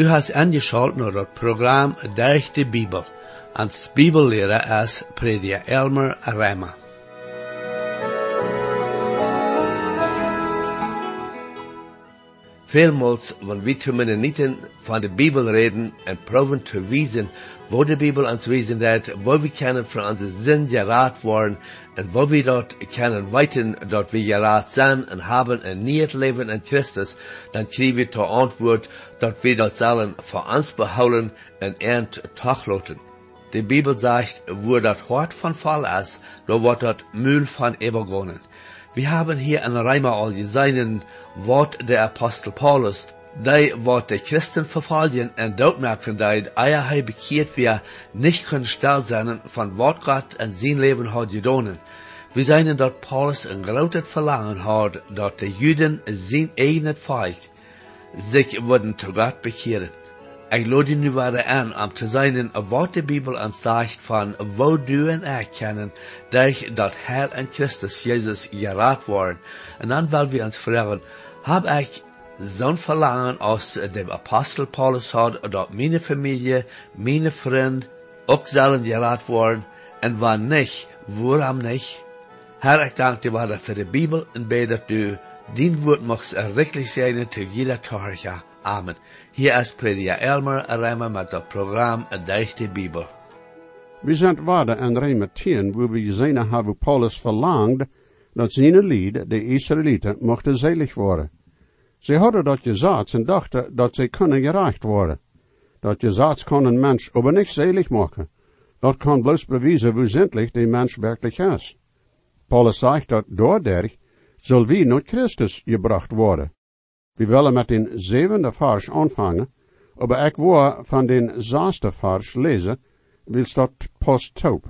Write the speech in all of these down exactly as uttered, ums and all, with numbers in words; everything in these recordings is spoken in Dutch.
Du hast angeschaut naar het programma Durch de Bibel. Als Bibellehrer is prediker Elmer Reimer. Vielmals, wenn wir Mennoniten von der Bibel reden und proben zu wissen, wo die Bibel uns wissen hat, wo wir können von unserem Sinn geraten worden und wo wir dort können weiten, dort wir geraten sind und haben ein neues Leben in Christus, dann kriegen wir zur Antwort, dort wir dort sollen für uns behalten und ernt tachloten. Die Bibel sagt, wo das Hort von Fall ist, da wird dort Müll von Übergonnen. Wir haben hier in Reimer all gesehen, Wort der Apostel Paulus, die Wort der Christen verfolgen und dort merken, die Eier bekehrt wir nicht können still sein von Wort Gott in sein Leben hat gedonen. Wir sehen dort Paulus ein großes Verlangen hat, dort die Juden sein eigenes Volk sich würden zu Gott bekehren. Ich lade nu wieder an, um zu sehen, was die Bibel uns sagt von, wo du und ich kennen, durch das Herr in Christus Jesus geraten worden. Und dann wollen wir uns fragen, hab ich zo'n Verlangen aus dem Apostel Paulus hat, dass meine Familie, meine Freunde auch sollen geraten worden, und wann nicht, warum nicht? Herr, ich danke dir weiter für die Bibel und bete, dass du dein Wort machst erreglich sein zu jeder Torcha. Amen. Hier ist Prediger Elmer Reimer mit dem Programm Durch die Bibel. Wir sind weiter in Römer tien, wo wir gesehen haben, wo Paulus verlangt, dat seine Lied, de Israeliten, mochten selig worden. Ze hadden dat gezegd en dachten dat ze kunnen gerecht worden. Dat gezegd kan een mens aber niet selig maken. Dat kan bloos bewijzen hoe zindelijk die mens werkelijk is. Paulus zegt dat doordat zal wie naar Christus gebracht worden. We willen met den zevende vers aanvangen, aber ik wil van den zesde vers lezen, wil dat pas taub.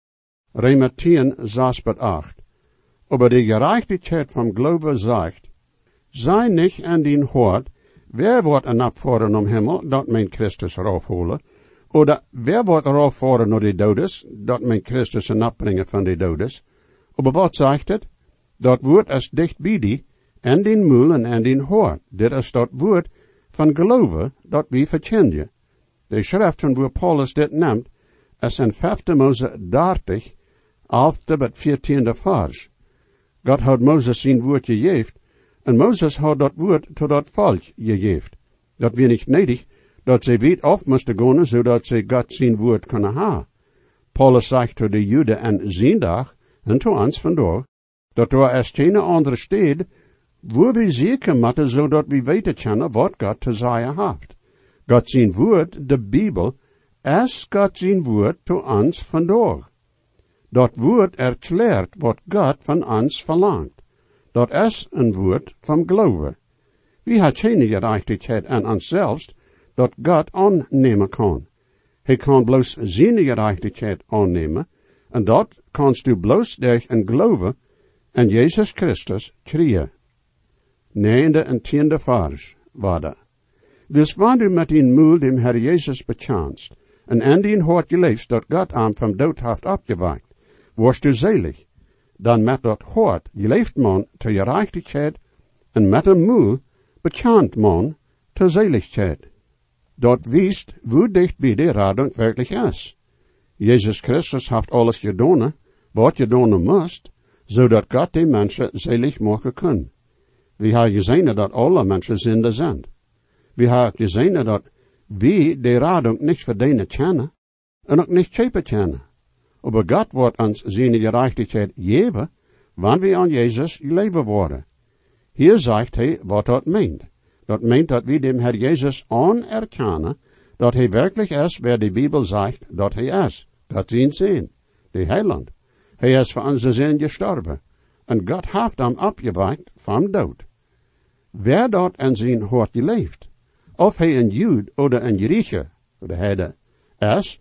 Römer tien, zes bis acht. Aber die Gerechtigkeit vom Glaube sagt, sei nicht an den Hort, wer wird ein abfahren um Himmel, dat mein Christus raufholen, oder wer wird rauffahren nur die Dodes, dat mein Christus ein abbringen von die Dodes, aber wat sagt het? Dat wordt es dicht bij die, en den Mühl en en den Hort, dit is dat woord van Glaube, dat wie verkennen. De schrift van waar Paulus dit neemt, is in vijfde Mose dertig, elfde tot veertiende vers. God had Moses zijn woord gegeven, en Moses had dat woord tot dat volk gegeven. Dat weer niet nedig, dat ze weet af moesten gaan, zodat ze God zijn woord kunnen hebben. Paulus zegt tot de Joden en zijn dag, en tot ons vandaag, dat er is geen andere stad, waar we zeker moeten, zodat we weten kunnen wat God te zeggen heeft. God zijn woord, de Bijbel, is God zijn woord tot ons vandaag. Dat woord erklärt wat God van ons verlangt. Dat is een woord van geloof. We hebben geen gerechtigheid aan onszelf dat God aannemen kan. Hij kan bloos zijn gerechtigheid aannemen, en dat kanst u bloos door een geloof in Jezus Christus krijgen. Negende en tiende vers, waarde. Dus wanneer u met een moel dem Herr Jezus bekennst, en in den hart geleefd dat God aan van dood heeft opgewekt, word du selig, dan met dat hart geleefd man te gerechtigheid, en met een moel bekend man te zeligheid. Dat wiest hoe dicht bij de radung werkelijk is. Jezus Christus heeft alles gedaan, wat gedaan moest, zodat God die mensen selig maken kan. We hebben gezien dat alle mensen zinder zijn. We hebben gezien dat we de radung niet verdienen kennen, en ook niet schepen kennen. Aber God wordt ons zijn gerechtigheid geven, wanneer we aan Jezus leven worden. Hier zegt hij wat dat meent. Dat meent dat we dem Herr Jezus anerkennen, dat hij werkelijk is, waar de Bibel zegt dat hij is. God zijn zin, de heiland. Hij is voor onze zin gestorven, en God heeft hem opgewekt van dood. Wer dat in zijn hart geleefd, of hij een Jood oder een Grieche, de heide, is,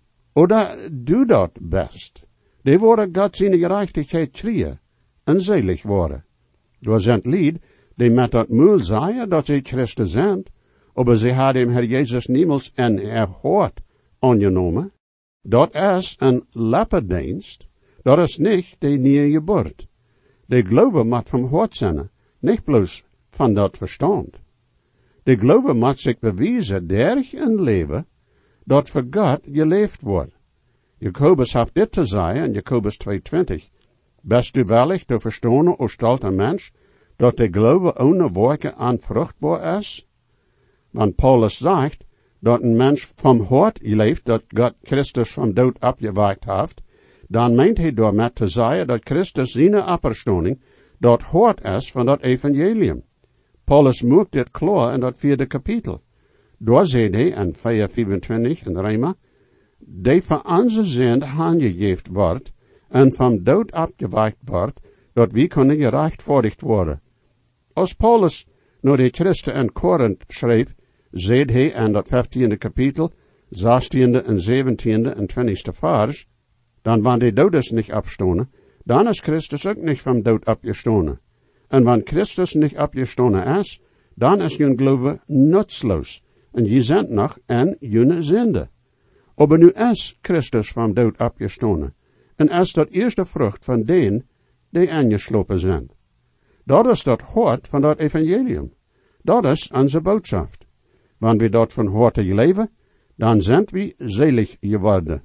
oder du dat best. Die worden God zijn gerechtigheid krijgen, en selig worden. Er zijn lied, die met dat moel zeggen dat ze Christen zijn, aber ze hadden hem Herr Jezus niemals in er hart aangenomen. Dat is een leppendienst, dat is niet de nieuwe geboorte. De geloven moet van hart zijn, niet bloos van dat verstand. De geloof moet zich bewijzen durch een leven dat voor God geleefd wordt. Jacobus heeft dit te zeggen in Jacobus twee twintig. Best u wellig te verstaan, o stolte mens, dat de geloof ohne werken onvruchtbaar is? Want Paulus zegt, dat een mens van hart leeft, dat God Christus van dood opgewekt heeft, dan meent hij door met te zeggen dat Christus zijn opstanding dat hart is van dat evangelium. Paulus maakt dit klaar in dat vierde kapitel. Daar zegt hij in vier vijfentwintig in Rema, die van onze zend aangegeven wordt en van dood opgewekt wordt, dat wie kunnen gerechtvaardigd worden. Als Paulus naar de christen in Korinthe schreef, zegt hij in dat vijftiende kapitel, zestiende en zeventiende en twintigste vers, dan wanneer de dood is niet opstonen, dan is Christus ook niet van dood opgestonen. En wanneer Christus niet opgestonen is, dan is je geloof nutsloos, en je zit nog in je zonde. Maar nu is Christus van dood opgestonen, en is dat eerste vrucht van deen die aangeslopen zijn. Dat is dat hart van dat evangelium. Dat is onze boodschap. Wanneer we dat van harte leven, dan zijn we selig geworden.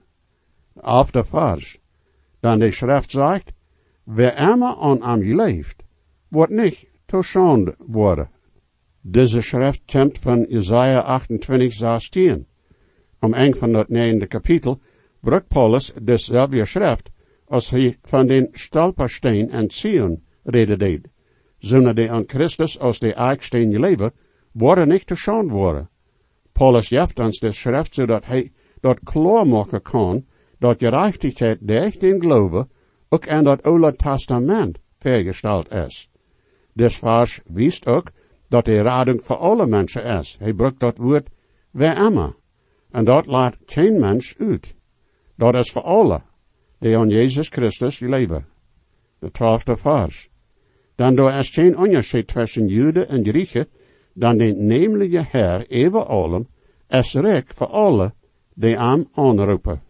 Auf de vers. Dan de schrift zegt, wer immer an am leeft, wordt niet tot schande worden. Deze schrift komt van Jesaja achtentwintig, zestien. Om een van dat negende kapitel brukt Paulus dezelfde schrift, als hij van den stolpersteen en Zion reden deed. Zonder die aan Christus als de eiksteen leven, worden niet te schande worden. Paulus jeft ons de schrift, zodat hij dat klaar maken kan, dat gerechtigheid durch den Glaube ook in dat Oude Testament vergesteld is. Dit vers wijst ook dat de rading voor alle mensen is. Hij brukt dat woord wer immer. En dat laat geen mens uit. Dat is voor alle, die aan Jezus Christus leven. De twaalfde vers. Dan er is geen onderscheid tussen Joden en Grieken, dan de nemelijke Heer even allen is rijk voor alle die hem aanroepen.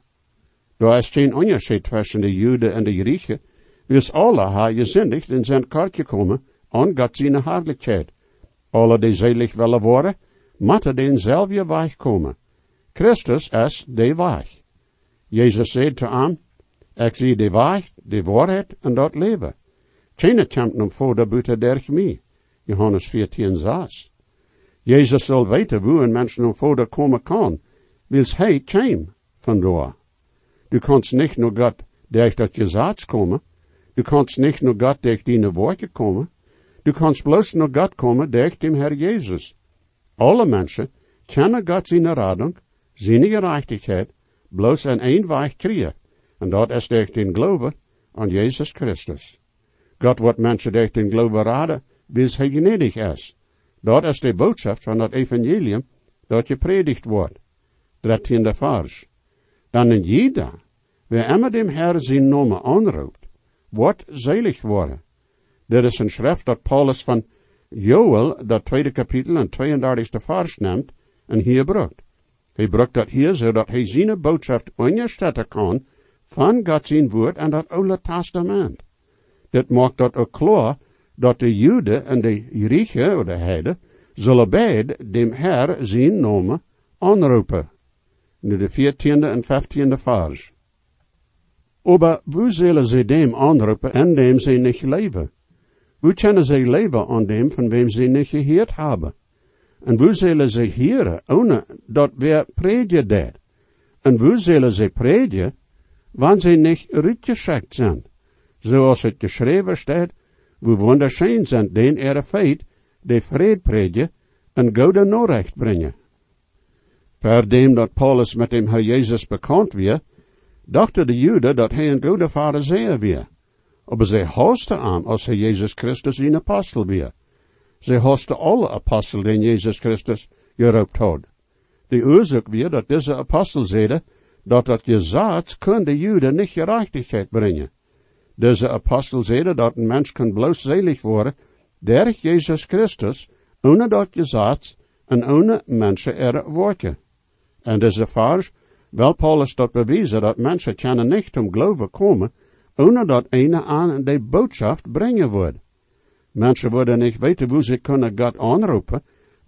Er is geen onderscheid tussen de Joden en de Grieken, dus alle hebben gezindigd en zijn kort gekomen aan God zijn herrlijkheid. Alle die zelig willen worden, moeten denzelfde weg komen. Christus is de weg. Jezus zei te hem, ik zie de weg, de waarheid en dat leven. Geen komt om voor de buiten durch mij. Johannes veertien, zes. Jezus zal weten hoe een mens om voor de komen kan, wils hij kwam vandoor. Du kannst nicht nur Gott durch das Gesetz kommen, du kannst nicht nur Gott durch deine Worte kommen, du kannst bloß nur Gott kommen durch den Herr Jesus. Alle Menschen kennen Gott seine Radung, seine Gerechtigkeit, bloß in ein Weg kriegen, und dort ist durch den Glaube an Jesus Christus. Gott wird Menschen durch den Glaube raden, bis er gnädig ist. Dort ist die Botschaft von das Evangelium, dat gepredigt wordt. dertiende vers. Dan in jeder, wer immer dem Herr zijn Namen aanroept, wordt selig worden. Dit is een schrift dat Paulus van Joel, dat tweede kapitel en tweeëndertigste vers neemt, en hier brukt. Hij brukt dat hier, zodat hij zijn boodschap ondersteunen kan van God zijn woord en dat Oude Testament. Dit maakt dat ook klaar, dat de Joden en de Grieken, of de Heiden, zullen beide dem Herr zijn Namen aanroepen. Nu de veertiende en vijftiende vers. Aber hoe zullen ze dem aanroepen en dem ze niet leven? Hoe kunnen ze leven aan dem van wem ze niet gehoord hebben? En hoe zullen ze horen, ohne dat weer predigen deed? En hoe zullen ze predigen, wanneer ze niet uitgeschickt zijn? Zoals het geschreven staat, hoe wunderschön zijn den ihre feit, die vrede predigen en goede Nachricht brengen. Verdem dat Paulus met dem Herr Jezus bekend weer, dachten de Joden dat hij een goede Pharisäer weer. Aber zij hasten aan als hij Jezus Christus een apostel weer. Zij hasten alle apostel den Jezus Christus geroept had. De oorzaak weer dat deze apostel zeiden, dat dat gezag kon de Joden niet gerechtigheid brengen. Deze apostel zeiden dat een mens kan bloos selig worden, durch Jezus Christus, ohne dat gezag en ohne mensen er werken. En deze vers, wel Paulus dat bewezen dat mensen kunnen niet om geloven komen, ohne dat een aan de boodschap brengen wordt. Mensen worden niet weten hoe ze kunnen God aanroepen,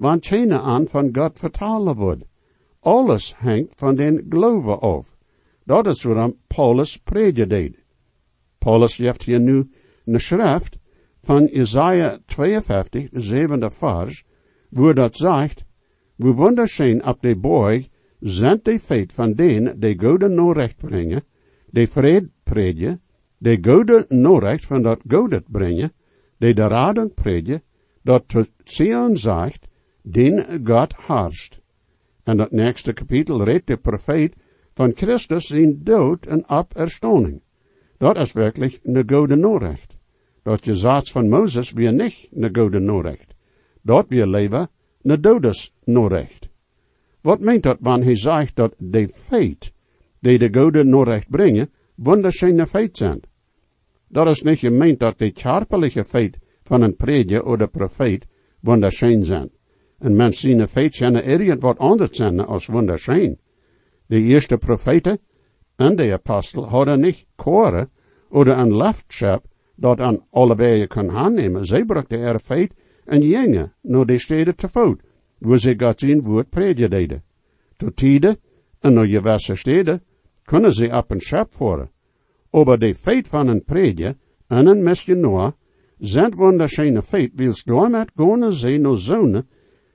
want keine aan van God vertalen wordt. Alles hangt van den geloven af. Dat is waarom Paulus prediken deed. Paulus heeft hier nu een schrift van Jesaja tweeënvijftig, de zevende vers, waar dat zegt, hoe wunderschön op de borg zijn de feit van denen die Gode norecht brengen, die vrede prediken, die Gode norecht van dat Gode brengen, die de raden prediken, dat te Zion zegt, den God haarst. En dat nächste kapitel redt de profeet van Christus zijn dood en opstanding. Dat is werkelijk een Gode norecht. Dat je zaad van Mozes weer niet een Gode norecht. Dat weer leven een dodes norecht. Wat meent dat wanneer hij zegt dat de feit, die de Gode norecht brengen, wunderschöne feit zijn? Dat is niet gemeend dat de charpelige feit van een prediker of de profeet wunderschön zijn. En men zien een feit zijn irgend wat anders zijn als wunderschön. De eerste profeten en de apostel hadden niet koren of een leftschap dat aan allebei kon aannemen. Zij brachten er feit en gingen naar de steden te voet, waar ze God zijn woord prediken deden. Tot tijden en naar gewisse steden kunnen ze op een schap voeren. Aber de feit van een prediker en een missionaar zijn wunderschöne feit, wils daarmee gaan ze naar zonen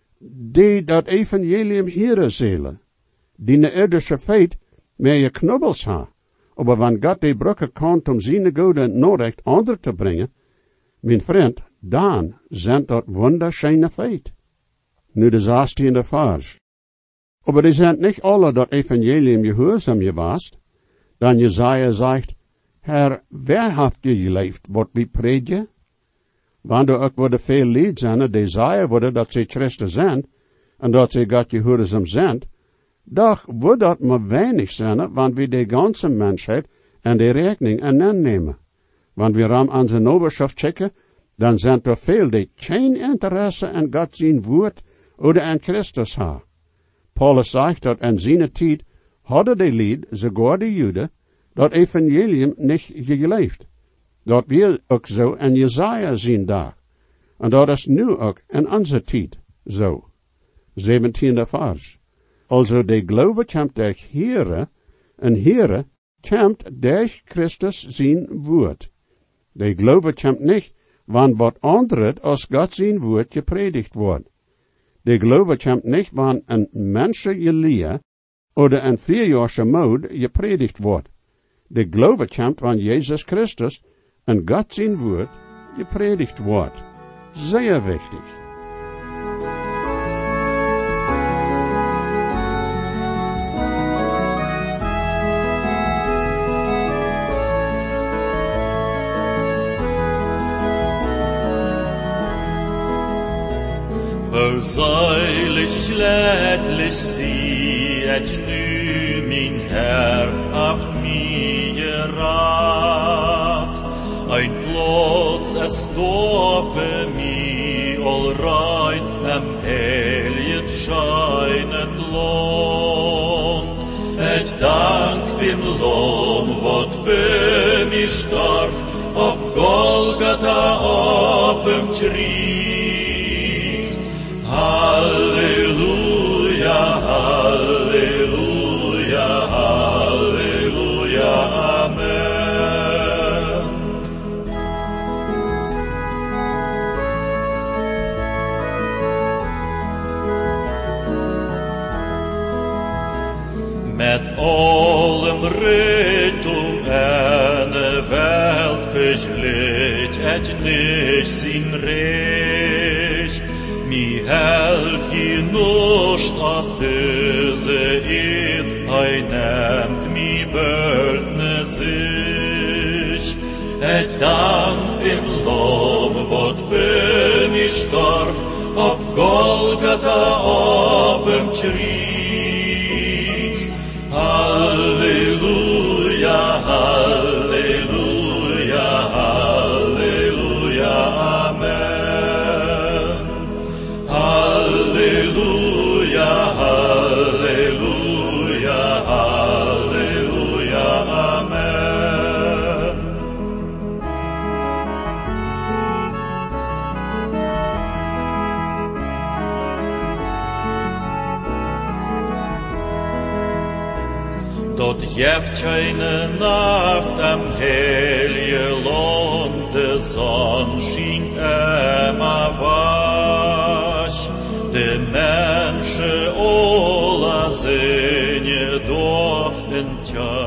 die dat evangelium hier zullen. Die ne irdische feit meer je knubbels ha. Aber wann Gott die Brücke kommt, um seine Gode Norecht andere te brengen, mijn vriend, dan zijn dat wunderschöne feit. Nu de zestiende vers. Aber die zijn niet alle dat evangelium gehoorzaam geweest. Dan Jesaja zegt, Herr, wer haft je geleefd, wat wie prediken? Wanneer ook worden veel lied zijn, die zeggen worden dat ze Christen zijn, en dat ze God gehoorzaam zijn, doch wordt dat maar weinig zijn, want we de ganze mensheid en de rekening aan nemen. Want we ram aan zijn overschrift checken, dan zijn er veel die geen interesse aan God zijn woord of aan Christus ha. Paulus zegt dat in zijn tijd hadden de lied, sogar de Juden, dat evangelium niet geleefd. Dat wil ook zo in Jesaja zien daar. En dat is nu ook in onze tijd zo. zeventiende vers. Also de geloven komt durch Heere, en Heere komt durch Christus zijn woord. De geloven komt niet, wann wat anderes als God zijn woord gepredigt wordt. De geloven komt niet, wann een menselijke leer oder een vierjaarsche mode gepredigt wordt. De geloven komt, wann Jezus Christus en God zijn woord gepredigt wordt. Zeer wichtig. O seilig glädlich sie, et nu min Herr haft mir rat. Ein Platz es da für mi, all rein am helget scheinet Land. Et dank dem Lamm, wat für mi starf, ob Golgatha obem Tries. Halleluja, Halleluja, Halleluja, Amen. Met allem Rettung eine Welt verschlägt, et nicht sin Recht. Mi held hi nuscht ab diese Eid, hei nehmt mi Böldne sich. Et dank dem Lamm, wat für mi starf, ob Golgatha obem Tries. Halleluja, Halleluja, Halleluja, Amen. Halleluja, Halleluja, Halleluja, Amen. Tot jeft keine Nacht am helge Land, de zon schien immer wasch, de Menschen alle sehen doch in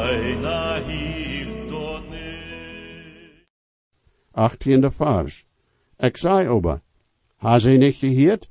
China hielt dort nicht. achttiende Vers. Ik zei aber, ha sie nicht gehört?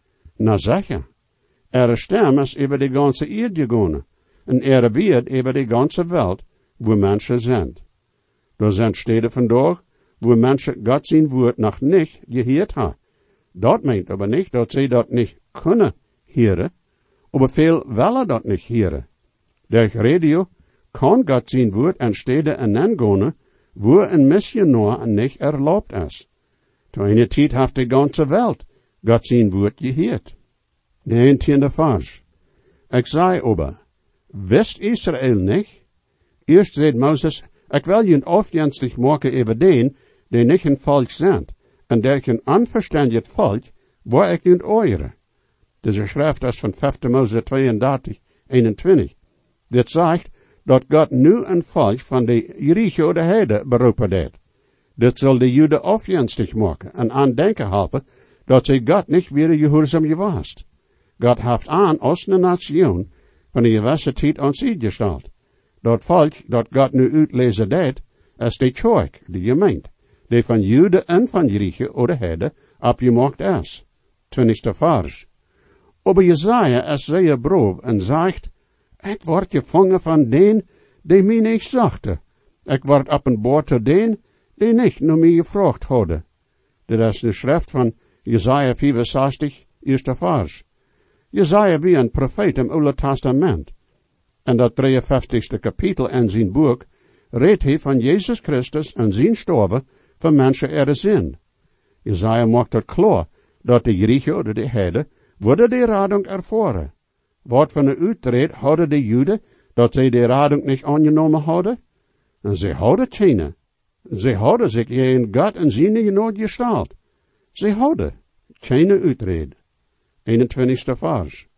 Na sicher. Ihre Stimme ist über die ganze Erde gegangen, und ihre wird über die ganze Welt, wo Menschen sind. Da sind Städte vandaag, wo Menschen Gott sein Wort noch nicht gehört haben. Dat meint aber nicht, dass sie dat nicht können hören, aber viel wollen dat nicht hören. Durch Radio kann Gott sein Wort an Städte hineingehen, wo ein Missionar nicht erlaubt ist. Zu einer Zeit hat die ganze Welt Gott sein Wort gehört. neuntiende Vers. Ich sei aber, wisst Israel nicht? Erst sagt Moses, ich will ihn aufjenstig machen über den, die nicht ein Volk sind, und der ein unverständiges Volk, wo ich ihn eure. Diese Schrift ist von fünfte Mose zweiunddreißig, einundzwanzig. Das sagt, dass Gott nu ein Volk von der Griechen oder Heide berufen hat. Das soll die Juden aufjenstig machen und andenken helfen, dass sie Gott nicht wieder gehorsam gewast. Gott haft an als eine Nation von der gewissen Zeit an sie gestellt. Dat Volk, dat Gott nu uitlezen deed, is die Tjoik, die gemeente, die van Juden en van Griechen oder Heide abgemacht is. twintigste Vers. Aber Jesaja is zeer brood en zegt, ik word gevangen van den, die mij niet zachte. Ik word openbaar tot den, die niet naar mij gevraagd hadden. Dit is de schrift van Jesaja vierenzestig, eerste vers. Jesaja wie een profeet im Oude Testament. En dat drieënvijftigste kapitel in zijn boek redt hij van Jezus Christus en zijn sterven voor mensen er zin. Jesaja maakt het klaar dat de Griechen oder de Heiden worden die radung ervaren. Wat van de uitreed hadden de Juden dat zij de radung niet aangenomen hadden? En zij hadden keine. Zij hadden zich in God en zijn genoeg gesteld. Zij hadden keine uitreed. eenentwintigste vers.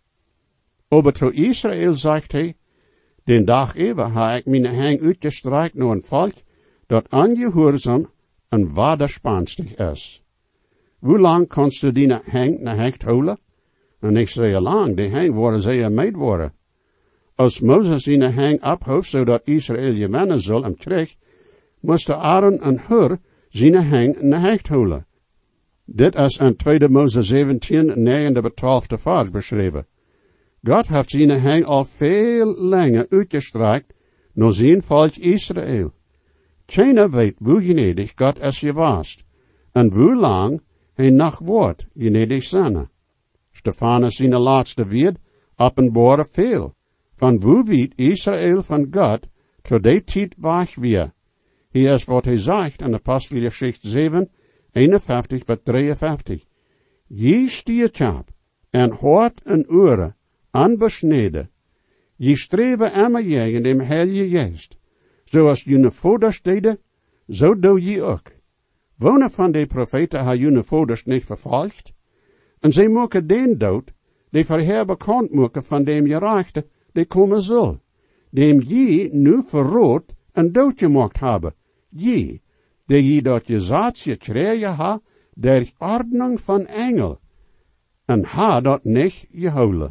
Aber zu Israel zegt hij, den dag even ha ik mijn hang uitgestreikt naar een volk dat ongehoorzaam en waderspaanstig is. Hoe lang kannst du die hang na hecht houden? En niet zeer lang, die hang worden zeer meid worden. Als Mozes die hang abhoeft, zodat Israël gewinnen zal en terug, moest Aaron en Hur zijn hang na hecht houden. Dit is in tweede Mozes zeventien, negende bij twaalfde vers beschreven. God heeft zijn hang al veel langer uitgestrekt naar zijn volk Israël. Keiner weet hoe gnädig God is geweest en hoe lang hij nog wordt gnädig zijn. Stefanus zijn laatste woord openbare veel, van hoe weet Israël van God tot die tijd weg weer. Hier is wat hij zegt in Apostelgeschichte zeven, eenenvijftig bij drieënvijftig. Je stiert ab en hoort en oren anbesneden. Je streven immer je in dem Heilige Geest. Zoals jene voders deden, zo doe je ook. Wonen van de profeten ha jene voders niet vervolgd. En zij maken den dood, die verheer bekend maken van dem gerechte, die komen zal. Dem je nu verrood en dood gemaakt hebben. Je, die je dat gezaad gekregen ha, der ordnung van engel. En ha dat niet gehouden.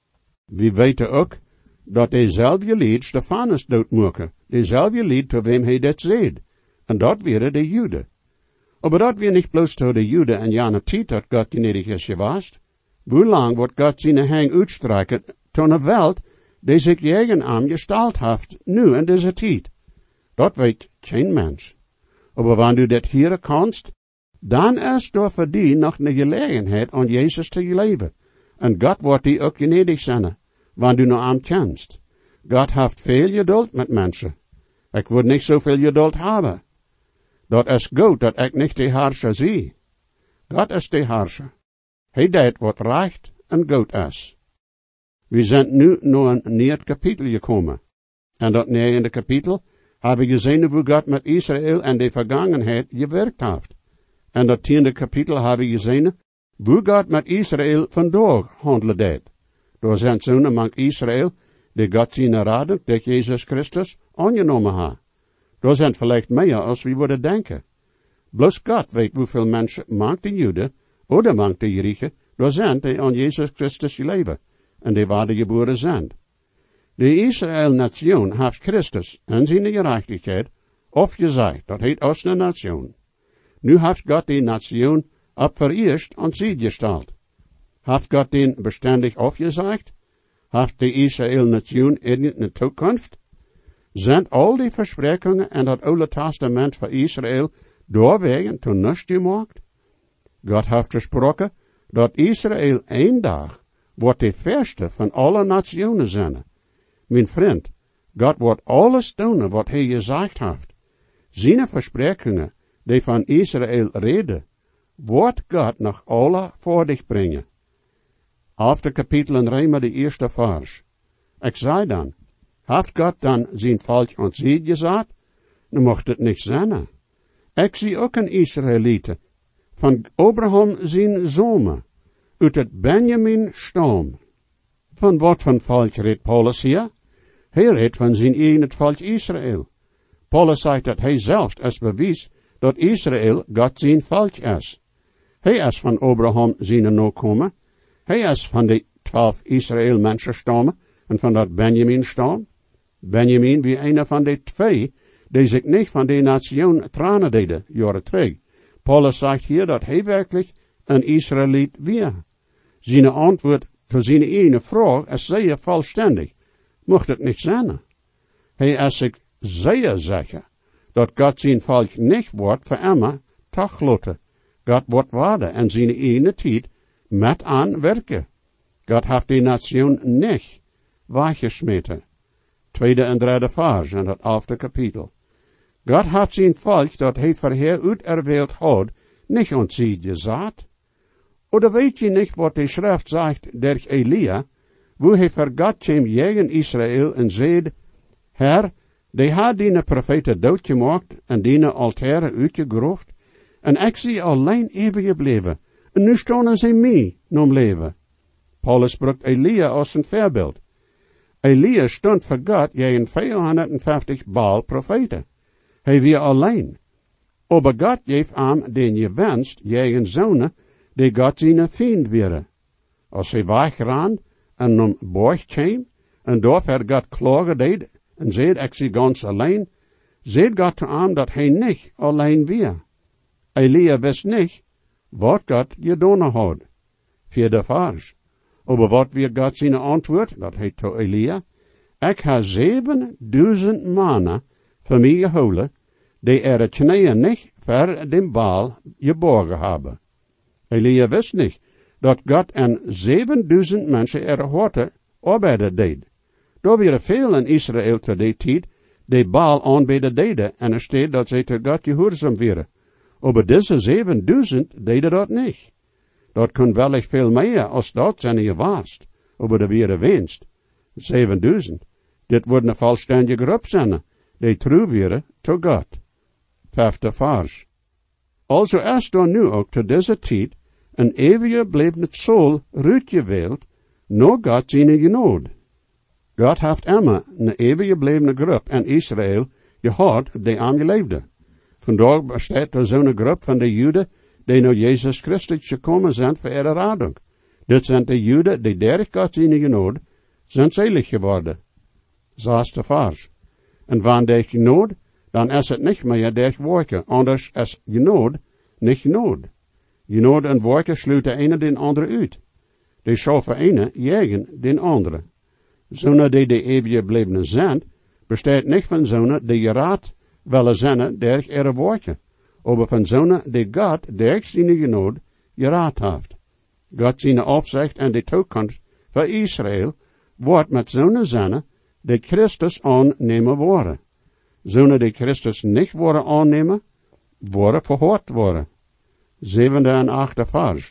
We weten ook dat dezelfde lied Stefanus doodmaken, dezelfde lied tot wem hij dat zeed. En dat waren de Juden. Maar dat weer niet bloos tot de Juden en jane tijd dat God gnädig is geweest. Hoe lang wordt God zijn hang uitstrekken tot een welt die zich jegen aan gestalt heeft, nu in deze tijd? Dat weet geen mens. Maar wanneer du dat hier kannst, dan is door voor die nog een gelegenheid aan Jezus te leven. En God wordt die ook gnädig zijn, wanneer du naar hem kennst. God heeft veel geduld met mensen. Ik wil niet zoveel geduld hebben. Dat is goed dat ik niet de Herrscher zie. God is de Herrscher. Hij deed wat recht en goed is. We zijn nu naar een nieuw kapitel gekomen. En dat negende kapitel hebben we gezien hoe God met Israël en de vergangenheid gewerkt heeft. En dat tiende kapitel hebben we gezien hoe God met Israël vandaag handelen deed. Door zijn zonen mag Israël die Gott zijn Radung durch Jesus Christus angenomen ha. Dat zijn vielleicht meer als we worden denken. Bloos Gott weet hoeveel mensen, mank de Joden, oder mank de Griechen, daar zijn die aan Jesus Christus leven, en die waren geboren zijn. De Israël-nation heeft Christus en zijn gerechtigheid afgezegd, dat heet als een nation. Nu heeft God die nation op vereerst aan zich gesteld. Heeft God den bestendig afgezegd? Heeft de Israël-nation in toekomst? Zijn al die versprechingen en dat Oude Testament voor Israël doorwegen toen niets gemaakt? God heeft gesproken dat Israël een dag wordt de verste van alle nationen zijn. Mijn vriend, God wordt alles doen wat hij gezegd heeft. Zijn versprechingen, die van Israël reden, wordt God nog alle voor dich brengen. Af de kapitelen rijmen de eerste vers. Ik zei dan, heeft God dan zijn volk aan zich gezet? Dan mocht het niet zijn. Ik zie ook een Israëlieten, van Abraham zijn zoon, uit het Benjamin stam. Van wat van volk redt Paulus hier? Hij redt van zijn eigen het volk Israël. Paulus zegt dat hij zelfs als bewijs dat Israël God zijn volk is. Hij is van Abraham zijn nakomen. Hij is van de twaalf Israël mensen stammen en van dat Benjamin stam. Benjamin wie een van de twee die zich niet van de nation tranen deden, jaren terug. Paulus zegt hier dat hij werkelijk een Israëliet was. Zijn antwoord voor zijn ene vraag is zeer volständig. Mocht het niet zijn. Hij is zich zeer zeker dat God zijn volk niet wordt voor immer tachloten. God wordt waarde en zijn ene tijd met aan werken. God heeft die nation niet weggesmeten. Tweede en derde vers in het elfde kapitel. God heeft zijn volk dat hij voorheer uiterweeld had, niet aan zich gezet. Oder weet je niet wat de schrift zegt durch Elia, wo hij voor God kwam tegen Israël en zei, Herr, die had die profeten doodgemaakt en die altaren uitgegroefd, en ik zie alleen even gebleven, en nu staan ze mij nom leven. Paulus brukt Elia als een voorbeeld. Elia stond voor God tegen vierhonderdvijftig Baal profeten. Hij weer alleen. Aber God geeft hem den gewenst tegen zonen, die God zijn vriend waren. Als hij weggaan en om borg kwam, en daarvoor God klagen deed, en zei, ik zie ganz alleen, zei God te hem dat hij niet alleen was. Elia wist niet wat God gedaan had. Vierde vers. Aber wat weer God zijn antwoord, dat heet to Elia, ik ha zevenduizend mannen voor mij gehouden, die er het knieën niet voor den Baal geborgen hebben. Elia wist niet dat God en zevenduizend mensen er horte arbeiden deed. Daar waren veel in Israël te die tijd die Baal aanbeden deden en er staat dat zij te God gehoorzaam waren. Aber deze zevenduizend deden dat niet. Dat kon wellicht veel meer als dat zijn gewaast, aber de waren winst. zevenduizend. Dit wordt een volständige groep zijn, die trouw waren tot God. Vijfde vers. Also is dan nu ook te deze tijd een eeuwige blijvende soul uitgewählt, no God zijn genade. God heeft immer een eeuwige blijvende groep in Israël gehad die aan geleefde. Vandaag bestaat er zo'n groep van de Joden die naar Jezus Christus gekomen zijn voor ihre Radung. Dit zijn de Joden die durch God zijn genade zijn selig geworden. Zesde vers. En wanneer durch genade, dan is het niet meer durch werken, anders is genade niet genade. Genade en werken sluiten een den andere uit. Die schaffen ene tegen den andere. Zonen die de eeuwige blijvende zijn, bestaat niet van zonen die geraad willen zijn durch ihre werken, aber van zonen die God durch zijn genade geraad heeft. God zijn opzicht en de toekomst voor Israël wordt met zonen zijn die Christus aannemen worden. Zonen die Christus niet worden aannemen, worden verhoord worden. Zevende en achte vers.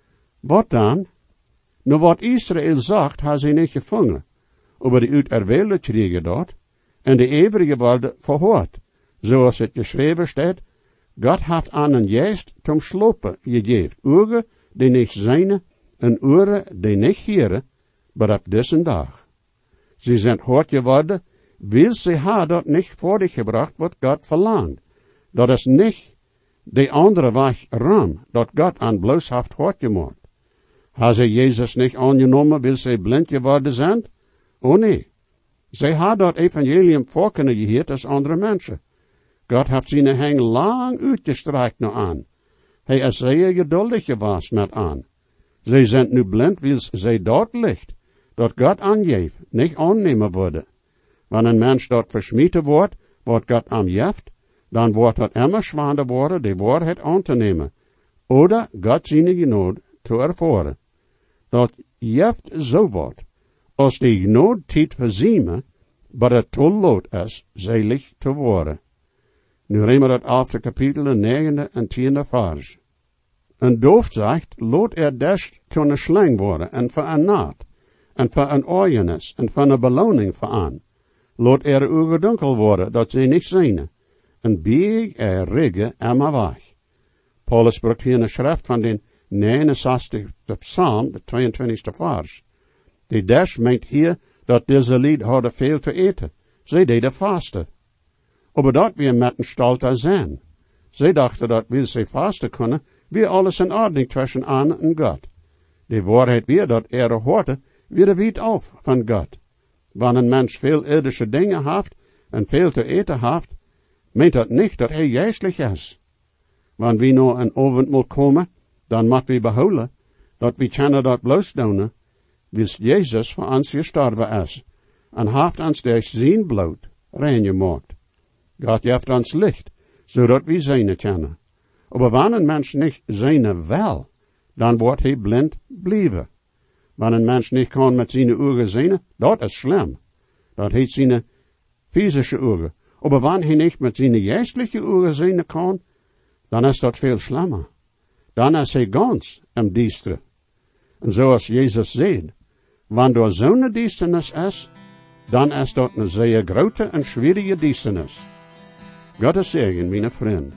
Wat dan? Nou wat Israël zegt, had ze niet gevangen, aber de uiterwählte kriegen dat, en de eeuwige worden verhoord. Zoals het geschreven staat, God heeft aan een geest zum slopen gegeven, ogen die niet zijn, en oren die niet heren, maar op deze dag. Sie sind hart geworden, weil sie ha dort nicht vor dich gebracht, wat Gott verlangt. Dat is nicht de andere Weg rum, dat Gott an blooshaft hart gemacht. Ha sie Jesus nicht angenommen, weil sie blind geworden sind? Oh nee. Sie ha dat Evangelium vorkennen gehört als andere Menschen. Gott hat seine Hänge lang uitgestreikt noch an. Hij is zeer geduldig geweest met aan. Zij zijn nu blind, weil zij dort ligt, dat Gott angeeft, nicht annehmen würde. Wenn ein Mensch dort verschmieten wordt, wordt Gott am jeft, dan wordt het immer schwander worden, die Wahrheit anzunehmen. Oder Gott seine Gnade zu erfahren. Dat jeft zo wordt, als die Gnade tijd verziemen, maar het te laat is, selig te worden. Nu rijmen we dat af de kapitelen negende en tiende vers. Een doof zegt, laat er des te een slang worden, en voor een naad, en voor een ooienis, en voor een beloning voor aan. Laat er ogen donker worden, dat ze niet zien, en bieg er rigge emmer weg. Paulus brengt hier een schrift van de negenenzestigste psalm, de tweeëntwintigste vers. Die des meint hier, dat deze lied hadden veel te eten. Zij deden vasten. Aber dat wir met een stalter zijn. Zij dachten dat wil zij vasten kunnen, wie alles in ordning tussen aan en God. Die waarheid weer dat er hoorde, weer wiet af van God. Wanneer een mens veel irdische dingen heeft en veel te eten heeft, meent dat niet dat hij geestelijk is. Wanneer we nou een avondmaal komen, dan moet we behouden dat we kunnen dat bloos doen, wils Jezus voor ons gestorven is, en heeft ons door zijn bloed rein gemaakt. God geeft ons licht, zodat we zien kunnen. Aber wanneer een mens niet zien wil, dan wordt hij blind blijven. Wanneer een mens niet kan met zijn ogen zien, dat is slim. Dat heet zijn physische ogen. Aber wanneer hij niet met zijn geestelijke ogen zien kan, dan is dat veel slimmer. Dan is hij gans im Dienstre. En zoals Jezus zei, wanneer er zo'n dienstenis is, dan is dat een zeer grote en schwierige dienstenis. Gottes Segen, meine Freund.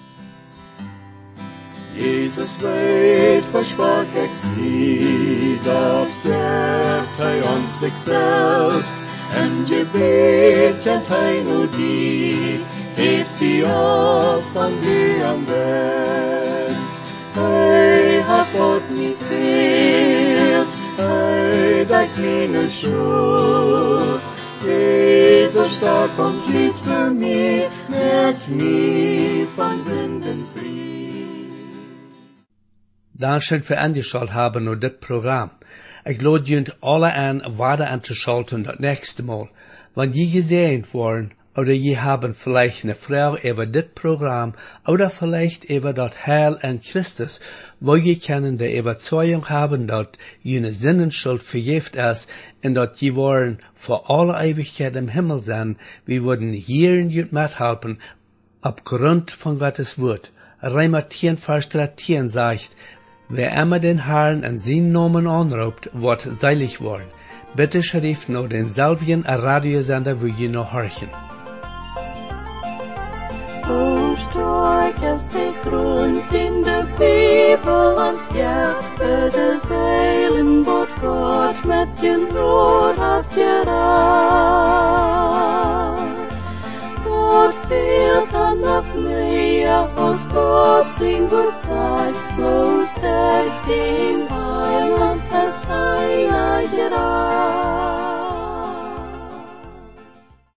Jesus weet, was schwach ik zie, dat geeft hij ons zichzelf, en je weet, en hij nu die, heeft hij op van die am best. Hij hat God niet veelt, hij dat meine schuld. Jesus starb und litt für mich, merkt nie von Sünden frei. Dankeschön für angeschaut haben und das Programm. Ich lade euch alle an, weiter anzuschalten das nächste Mal. Wenn ihr gesehen worden, oder ihr haben vielleicht eine Frage über das Programm, oder vielleicht über das Heil in Christus, wo ihr können die Überzeugung haben, dass jene Sinnenschuld vergift ist, und dass ihr wollen vor aller Ewigkeit im Himmel sein, wir würden hier in jut mithelfen, aufgrund von Gottes Wort. Römer zehn, Vers dreizehn sagt, wer immer den Herrn in seinen Namen anruft, wird selig worden. Bitte schrift noch den selben Radiosender, wo ihr noch horchen. O stark ist der Grund in der Bibel ans Jahre des Heilen, wo Gott mit den Brot hat gerat. Gott fehlt dann noch mehr, aus Gott sin gut Zeit, bloß der den Heiland das Heiland.